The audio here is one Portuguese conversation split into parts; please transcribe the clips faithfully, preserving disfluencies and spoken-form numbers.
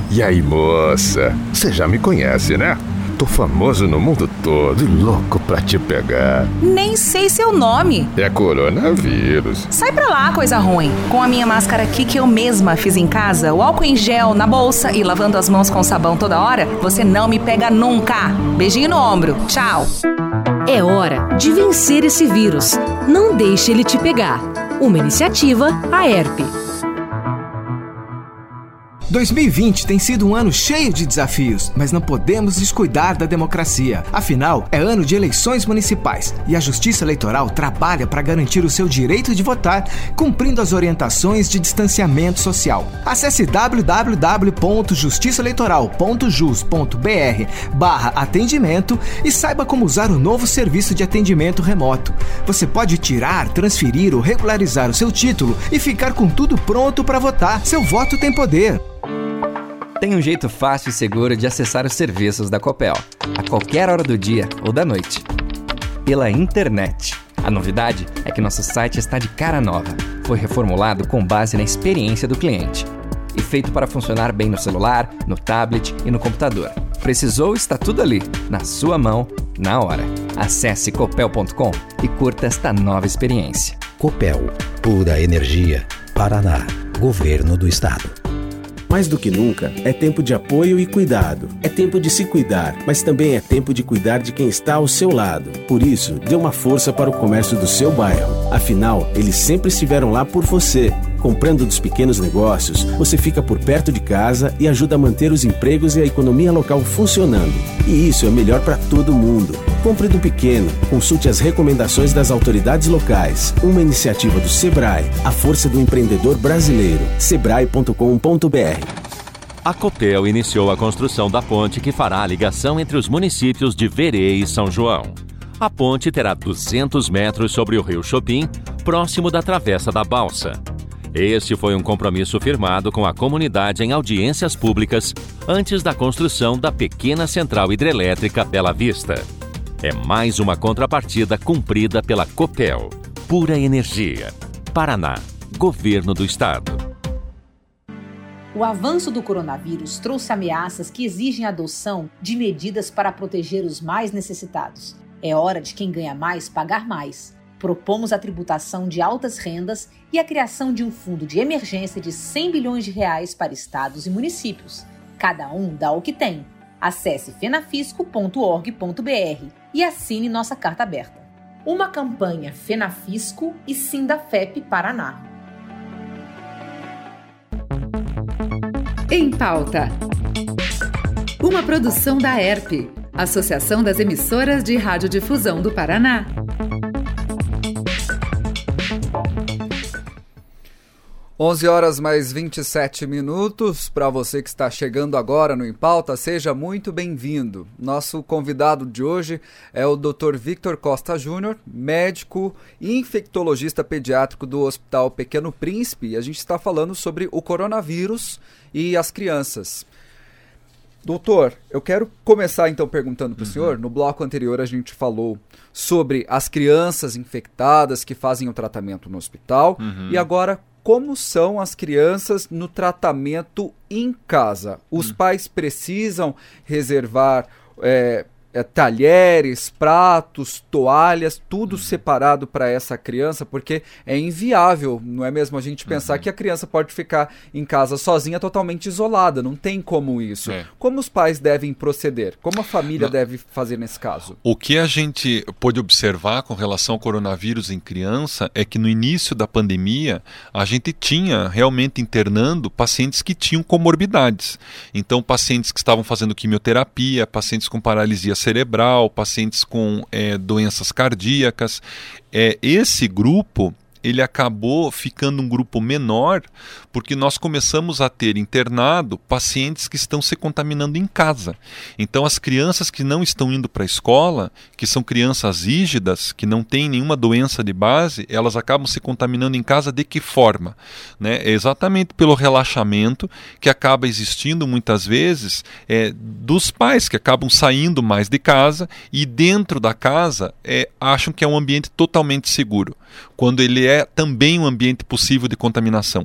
E aí, moça? Você já me conhece, né? Tô famoso no mundo todo e louco pra te pegar. Nem sei seu nome. É coronavírus. Sai pra lá, coisa ruim. Com a minha máscara aqui que eu mesma fiz em casa, o álcool em gel na bolsa e lavando as mãos com sabão toda hora, você não me pega nunca. Beijinho no ombro. Tchau. É hora de vencer esse vírus. Não deixe ele te pegar. Uma iniciativa AERP. dois mil e vinte tem sido um ano cheio de desafios, mas não podemos descuidar da democracia. Afinal, é ano de eleições municipais e a Justiça Eleitoral trabalha para garantir o seu direito de votar, cumprindo as orientações de distanciamento social. Acesse w w w ponto justiça eleitoral ponto jus ponto b r barra atendimento e saiba como usar o novo serviço de atendimento remoto. Você pode tirar, transferir ou regularizar o seu título e ficar com tudo pronto para votar. Seu voto tem poder. Tem um jeito fácil e seguro de acessar os serviços da Copel, a qualquer hora do dia ou da noite. Pela internet. A novidade é que nosso site está de cara nova. Foi reformulado com base na experiência do cliente. E feito para funcionar bem no celular, no tablet e no computador. Precisou, está tudo ali, na sua mão, na hora. Acesse copel ponto com e curta esta nova experiência. Copel, pura energia. Paraná, Governo do Estado. Mais do que nunca, é tempo de apoio e cuidado. É tempo de se cuidar, mas também é tempo de cuidar de quem está ao seu lado. Por isso, dê uma força para o comércio do seu bairro. Afinal, eles sempre estiveram lá por você. Comprando dos pequenos negócios, você fica por perto de casa e ajuda a manter os empregos e a economia local funcionando. E isso é melhor para todo mundo. Compre do pequeno, consulte as recomendações das autoridades locais. Uma iniciativa do Sebrae, a força do empreendedor brasileiro. sebrae ponto com ponto b r. A Copel iniciou a construção da ponte que fará a ligação entre os municípios de Verê e São João. A ponte terá duzentos metros sobre o rio Chopin, próximo da Travessa da Balsa. Este foi um compromisso firmado com a comunidade em audiências públicas antes da construção da pequena central hidrelétrica Bela Vista. É mais uma contrapartida cumprida pela Copel. Pura energia. Paraná, Governo do Estado. O avanço do coronavírus trouxe ameaças que exigem a adoção de medidas para proteger os mais necessitados. É hora de quem ganha mais pagar mais. Propomos a tributação de altas rendas e a criação de um fundo de emergência de cem bilhões de reais para estados e municípios. Cada um dá o que tem. Acesse fenafisco ponto org ponto b r e assine nossa carta aberta. Uma campanha Fenafisco e Sindafep Paraná. Em Pauta. Uma produção da AERP, Associação das Emissoras de Radiodifusão do Paraná. onze horas mais vinte e sete minutos. Para você que está chegando agora no Em Pauta, seja muito bem-vindo. Nosso convidado de hoje é o doutor Victor Costa Júnior, médico e infectologista pediátrico do Hospital Pequeno Príncipe. E a gente está falando sobre o coronavírus e as crianças. Doutor, eu quero começar então perguntando para o uhum. senhor. No bloco anterior a gente falou sobre as crianças infectadas que fazem o tratamento no hospital. Uhum. E agora, como são as crianças no tratamento em casa? Os hum. pais precisam reservar é, é, talheres, pratos, toalhas, tudo hum. separado para essa criança, porque é inviável, não é mesmo, a gente pensar uhum. que a criança pode ficar em casa sozinha, totalmente isolada, não tem como isso. É. Como os pais devem proceder? Como a família não. deve fazer nesse caso? O que a gente pôde observar com relação ao coronavírus em criança é que no início da pandemia a gente tinha realmente internando pacientes que tinham comorbidades. Então pacientes que estavam fazendo quimioterapia, pacientes com paralisia cerebral, pacientes com é, doenças cardíacas. É, esse grupo ele acabou ficando um grupo menor porque nós começamos a ter internado pacientes que estão se contaminando em casa. Então as crianças que não estão indo para a escola, que são crianças rígidas, que não têm nenhuma doença de base, elas acabam se contaminando em casa de que forma? Né? É exatamente pelo relaxamento que acaba existindo muitas vezes é, dos pais que acabam saindo mais de casa e dentro da casa é, acham que é um ambiente totalmente seguro, quando ele é também um ambiente possível de contaminação.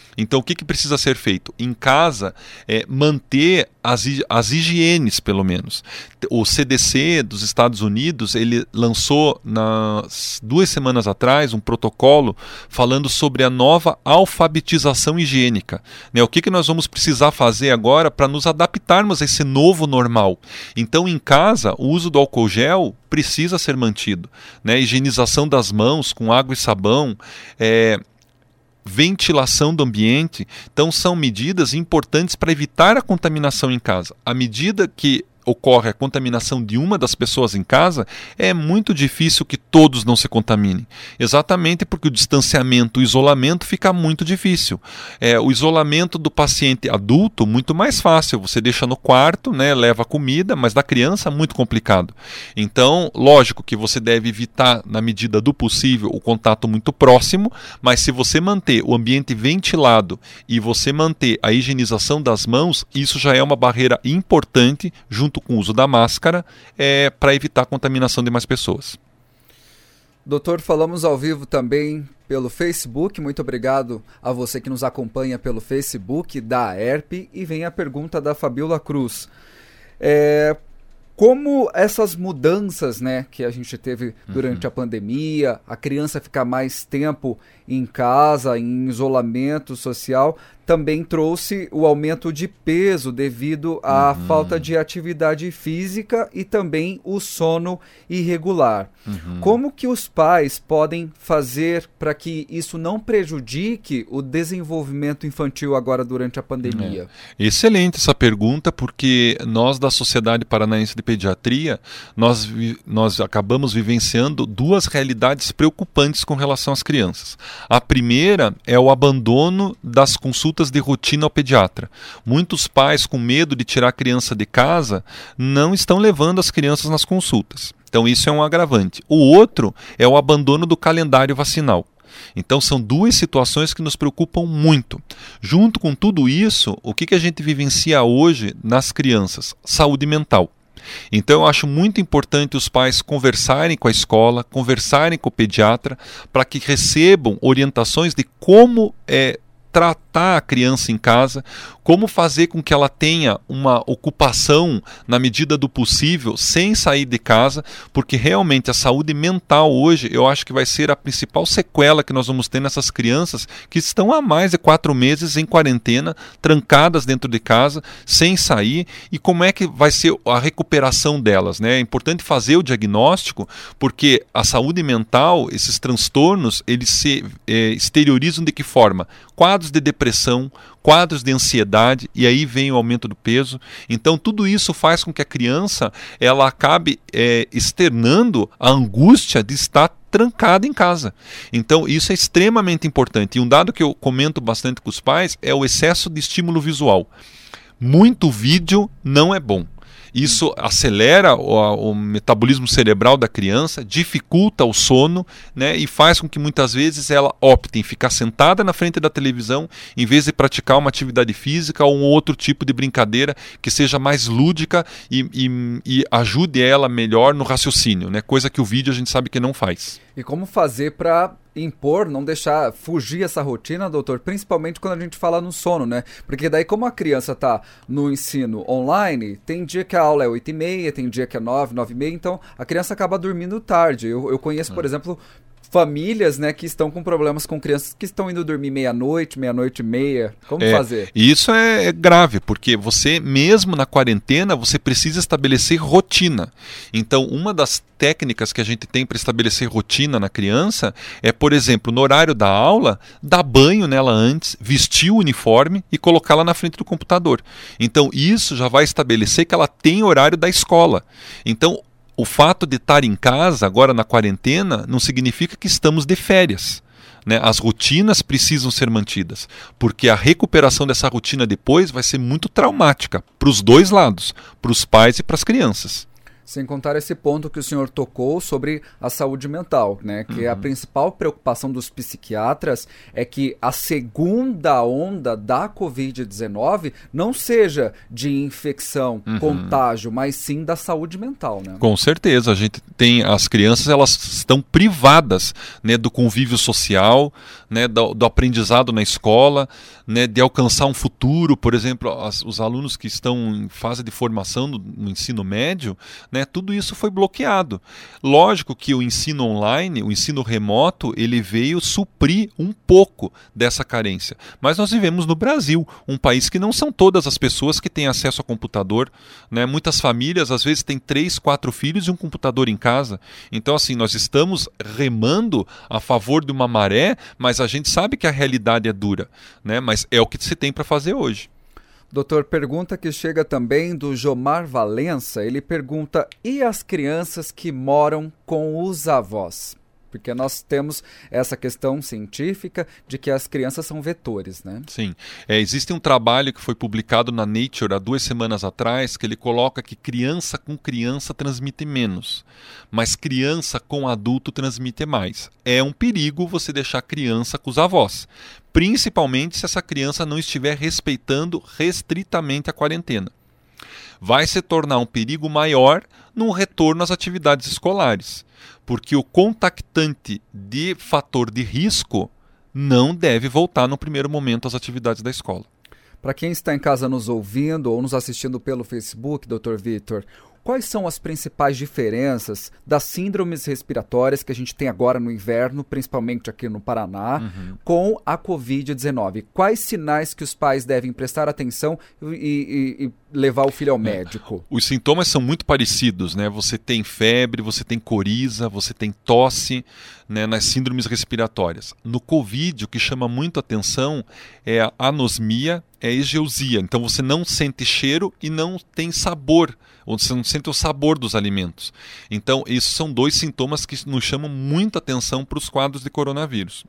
Então, o que, que precisa ser feito? Em casa, é, manter as, as higienes, pelo menos. O C D C dos Estados Unidos, ele lançou nas duas semanas atrás um protocolo falando sobre a nova alfabetização higiênica. Né? O que, que nós vamos precisar fazer agora para nos adaptarmos a esse novo normal? Então, em casa, o uso do álcool gel precisa ser mantido. Né? Higienização das mãos com água e sabão, é, ventilação do ambiente. Então, são medidas importantes para evitar a contaminação em casa. À medida que ocorre a contaminação de uma das pessoas em casa, é muito difícil que todos não se contaminem. Exatamente porque o distanciamento, o isolamento fica muito difícil. É, o isolamento do paciente adulto, muito mais fácil. Você deixa no quarto, né, leva comida, mas da criança, muito complicado. Então, lógico que você deve evitar, na medida do possível, o contato muito próximo, mas se você manter o ambiente ventilado e você manter a higienização das mãos, isso já é uma barreira importante, junto com o uso da máscara, é, para evitar a contaminação de mais pessoas. Doutor, falamos ao vivo também pelo Facebook. Muito obrigado a você que nos acompanha pelo Facebook da A E R P. E vem a pergunta da Fabiola Cruz. É, como essas mudanças, né, que a gente teve durante uhum. a pandemia, a criança ficar mais tempo em casa, em isolamento social, também trouxe o aumento de peso devido à uhum. falta de atividade física e também o sono irregular. Uhum. Como que os pais podem fazer para que isso não prejudique o desenvolvimento infantil agora durante a pandemia? É. Excelente essa pergunta, porque nós da Sociedade Paranaense de Pediatria, nós, nós acabamos vivenciando duas realidades preocupantes com relação às crianças. A primeira é o abandono das consultas de rotina ao pediatra. Muitos pais, com medo de tirar a criança de casa, não estão levando as crianças nas consultas. Então isso é um agravante. O outro é o abandono do calendário vacinal. Então são duas situações que nos preocupam muito. Junto com tudo isso, o que, que a gente vivencia hoje nas crianças? Saúde mental. Então eu acho muito importante os pais conversarem com a escola, conversarem com o pediatra, para que recebam orientações de como é, tratar a criança em casa, como fazer com que ela tenha uma ocupação na medida do possível, sem sair de casa, porque realmente a saúde mental hoje, eu acho que vai ser a principal sequela que nós vamos ter nessas crianças que estão há mais de quatro meses em quarentena, trancadas dentro de casa, sem sair, e como é que vai ser a recuperação delas, né? É importante fazer o diagnóstico, porque a saúde mental, esses transtornos, eles se é, exteriorizam de que forma? Quadros de depressão, quadros de ansiedade, e aí vem o aumento do peso. Então tudo isso faz com que a criança ela acabe é, externando a angústia de estar trancada em casa. Então isso é extremamente importante. E um dado que eu comento bastante com os pais é o excesso de estímulo visual. Muito vídeo não é bom. Isso acelera o, o metabolismo cerebral da criança, dificulta o sono, né, e faz com que muitas vezes ela opte em ficar sentada na frente da televisão em vez de praticar uma atividade física ou um outro tipo de brincadeira que seja mais lúdica e, e, e ajude ela melhor no raciocínio, né, coisa que o vídeo a gente sabe que não faz. E como fazer para impor, não deixar fugir essa rotina, doutor, principalmente quando a gente fala no sono, né? Porque daí como a criança tá no ensino online, tem dia que a aula é oito e meia, tem dia que é nove, nove e meia, então a criança acaba dormindo tarde. Eu, eu conheço, por hum. exemplo, famílias, né, que estão com problemas com crianças que estão indo dormir meia-noite, meia-noite e meia. Como é, fazer? Isso é grave, porque você, mesmo na quarentena, você precisa estabelecer rotina. Então, uma das técnicas que a gente tem para estabelecer rotina na criança é, por exemplo, no horário da aula, dar banho nela antes, vestir o uniforme e colocá-la na frente do computador. Então, isso já vai estabelecer que ela tem horário da escola. Então, o fato de estar em casa, agora na quarentena, não significa que estamos de férias. Né? As rotinas precisam ser mantidas, porque a recuperação dessa rotina depois vai ser muito traumática para os dois lados, para os pais e para as crianças. Sem contar esse ponto que o senhor tocou sobre a saúde mental, né? Que uhum. a principal preocupação dos psiquiatras é que a segunda onda da covid dezenove não seja de infecção, uhum. contágio, mas sim da saúde mental, né? Com certeza, a gente tem as crianças, elas estão privadas, né, do convívio social, né, do, do aprendizado na escola, né, de alcançar um futuro, por exemplo, as, os alunos que estão em fase de formação no, no ensino médio, né, tudo isso foi bloqueado. Lógico que o ensino online, o ensino remoto, ele veio suprir um pouco dessa carência. Mas nós vivemos no Brasil, um país que não são todas as pessoas que têm acesso a computador, né? Muitas famílias, às vezes, têm três, quatro filhos e um computador em casa. Então, assim, nós estamos remando a favor de uma maré, mas a gente sabe que a realidade é dura, né? Mas é o que se tem para fazer hoje. Doutor, pergunta que chega também do Jomar Valença. Ele pergunta, e as crianças que moram com os avós? Porque nós temos essa questão científica de que as crianças são vetores, né? Sim. É, existe um trabalho que foi publicado na Nature há duas semanas atrás, que ele coloca que criança com criança transmite menos, mas criança com adulto transmite mais. É um perigo você deixar criança com os avós, principalmente se essa criança não estiver respeitando restritamente a quarentena. Vai se tornar um perigo maior no retorno às atividades escolares, porque o contactante de fator de risco não deve voltar no primeiro momento às atividades da escola. Para quem está em casa nos ouvindo ou nos assistindo pelo Facebook, doutor Vitor, quais são as principais diferenças das síndromes respiratórias que a gente tem agora no inverno, principalmente aqui no Paraná, uhum. com a covid dezenove? Quais sinais que os pais devem prestar atenção e, e, e levar o filho ao médico? É. Os sintomas são muito parecidos, né? Você tem febre, você tem coriza, você tem tosse, né, nas síndromes respiratórias. No Covid, o que chama muito atenção é a anosmia, é a egeusia. Então você não sente cheiro e não tem sabor, ou você não sente o sabor dos alimentos. Então, esses são dois sintomas que nos chamam muita atenção para os quadros de coronavírus.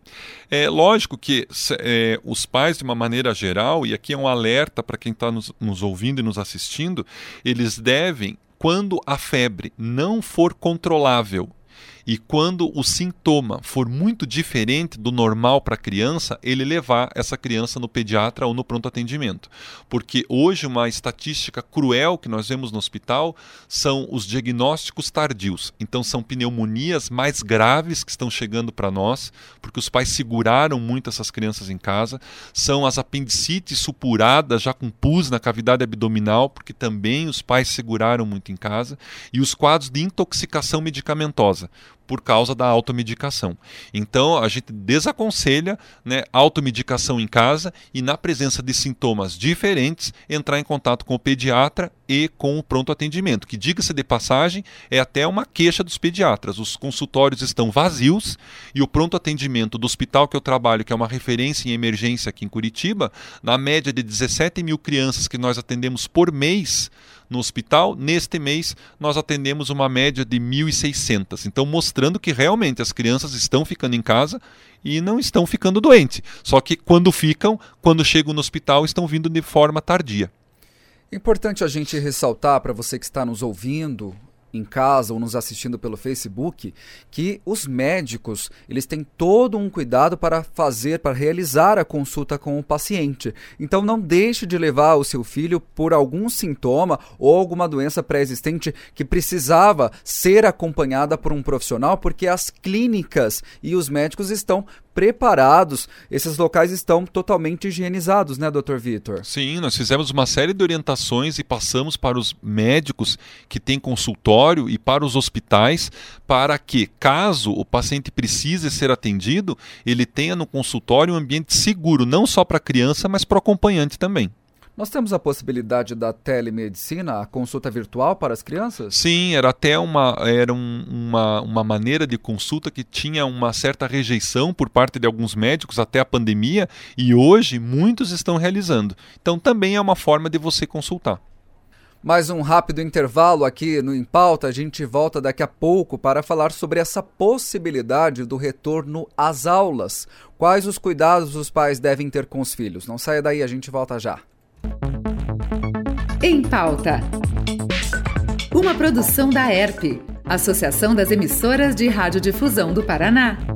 É lógico que é, os pais, de uma maneira geral, e aqui é um alerta para quem está nos, nos ouvindo e nos assistindo, eles devem, quando a febre não for controlável, e quando o sintoma for muito diferente do normal para a criança, ele levar essa criança no pediatra ou no pronto atendimento. Porque hoje uma estatística cruel que nós vemos no hospital são os diagnósticos tardios. Então são pneumonias mais graves que estão chegando para nós, porque os pais seguraram muito essas crianças em casa. São as apendicites supuradas já com pus na cavidade abdominal, porque também os pais seguraram muito em casa. E os quadros de intoxicação medicamentosa, por causa da automedicação. Então, a gente desaconselha, né, automedicação em casa e, na presença de sintomas diferentes, entrar em contato com o pediatra e com o pronto atendimento, que, diga-se de passagem, é até uma queixa dos pediatras. Os consultórios estão vazios e o pronto atendimento do hospital que eu trabalho, que é uma referência em emergência aqui em Curitiba, na média de dezessete mil crianças que nós atendemos por mês no hospital, neste mês nós atendemos uma média de mil e seiscentas. Então, mostrando que realmente as crianças estão ficando em casa e não estão ficando doentes. Só que quando ficam, quando chegam no hospital, estão vindo de forma tardia. Importante a gente ressaltar para você que está nos ouvindo em casa ou nos assistindo pelo Facebook, que os médicos, eles têm todo um cuidado para fazer, para realizar a consulta com o paciente. Então não deixe de levar o seu filho por algum sintoma ou alguma doença pré-existente que precisava ser acompanhada por um profissional, porque as clínicas e os médicos estão preparados, esses locais estão totalmente higienizados, né, doutor Vitor? Sim, nós fizemos uma série de orientações e passamos para os médicos que têm consultório e para os hospitais, para que, caso o paciente precise ser atendido, ele tenha no consultório um ambiente seguro, não só para a criança, mas para o acompanhante também. Nós temos a possibilidade da telemedicina, a consulta virtual para as crianças? Sim, era até uma, era um, uma, uma maneira de consulta que tinha uma certa rejeição por parte de alguns médicos até a pandemia, e hoje muitos estão realizando. Então também é uma forma de você consultar. Mais um rápido intervalo aqui no Em Pauta. A gente volta daqui a pouco para falar sobre essa possibilidade do retorno às aulas. Quais os cuidados os pais devem ter com os filhos? Não saia daí, a gente volta já. Em Pauta. Uma produção da E R P, Associação das Emissoras de Radiodifusão do Paraná.